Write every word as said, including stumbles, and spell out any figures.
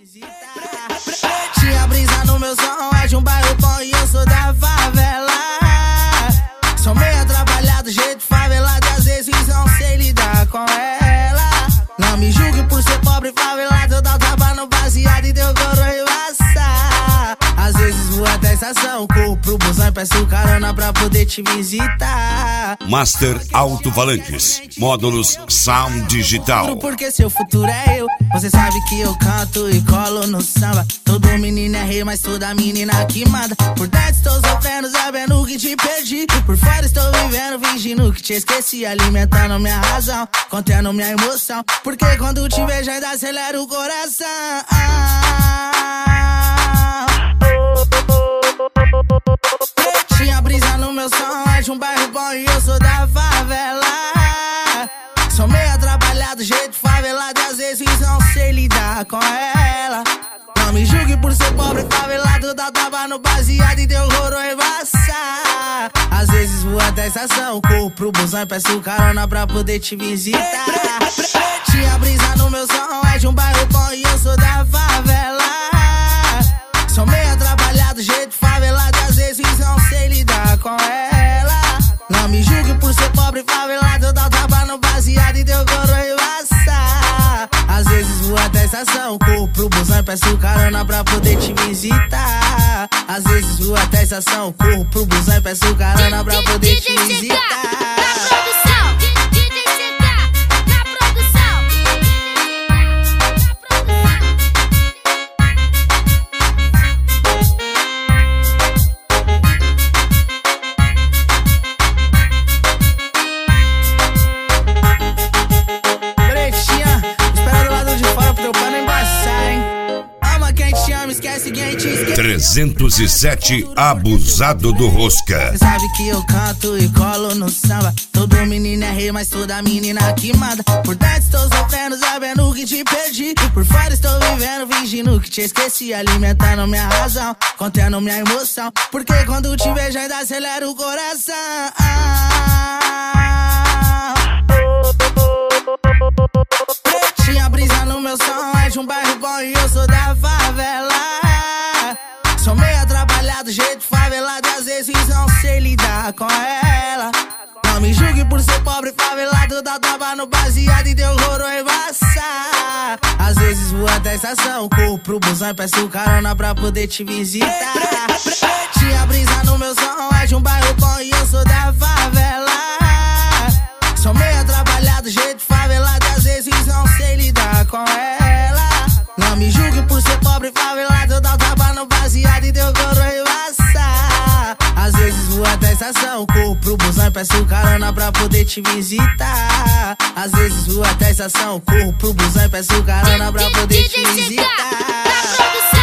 visitar. Tinha brisa no meu som, é de um bairro bom e eu sou da favela. Sou meio atrapalhado, jeito favelado, e às vezes não sei lidar com ela. Não me julgue por ser pobre e favelado, eu dou tapa no baseado e deu coro e vassar. Às vezes vou até a estação, corro pro busão e peço carona pra poder te visitar. Master Alto-Falantes, módulos Sound Digital. Porque seu futuro é eu, você sabe que eu canto e colo no samba. Todo menino é rei, mas toda menina que manda. Por dentro estou sofrendo, sabendo que te perdi. Por fora estou vivendo, fingindo que te esqueci. Alimentando minha razão, contendo minha emoção. Porque quando te vejo ainda acelera o coração. Tinha brisa no meu som, é de um bairro bom e eu sou da favela. Sou meio atrapalhado, jeito favelado, e às vezes não sei lidar com ela. Não me julgue por ser pobre e favelado, dá tapa no baseado e deu coro e vassar. Às vezes vou até a estação, corro pro busão e peço carona pra poder te visitar. Tinha brisa no meu som, é de um bairro bom e eu sou da favela. Sou meio atrapalhado, jeito favelado, e às vezes não sei lidar com ela. Não me julgue por ser pobre e favelado, eu dou tapa no baseado e deu coro e vassar. Às vezes vou até a estação, corro pro busão e peço carona pra poder te visitar. Às vezes vou até a estação, corro pro busão e peço carona pra poder te visitar. trezentos e sete Abusado do Rosca. Cê sabe que eu canto e colo no samba. Todo menino é rei, mas toda menina que manda. Por dentro estou sofrendo, sabendo que te perdi. Por fora estou vivendo, fingindo que te esqueci. Alimentando minha razão, contendo minha emoção. Porque quando te vejo ainda acelera o coração. Tinha brisa no meu som, é de um bairro bom e eu sou da favela. Sou meio atrapalhado, jeito favelado, e às vezes não sei lidar com ela. Não me julgue por ser pobre e favelado, dá tapa no baseado e deu coro e vassar. Às vezes vou até a estação, corro pro busão e peço carona pra poder te visitar. Tinha brisa no meu som, é de um bairro bom e eu sou da favela. Sou meio atrapalhado, jeito favelado, e às vezes não sei lidar com ela. Não me julgue por ser pobre e favelado, eu dou tapa no baseado e deu coro e vassar. Às vezes vou até a estação, corro pro busão e peço carona pra poder te visitar. Às vezes vou até a estação, corro pro busão e peço carona pra poder te visitar.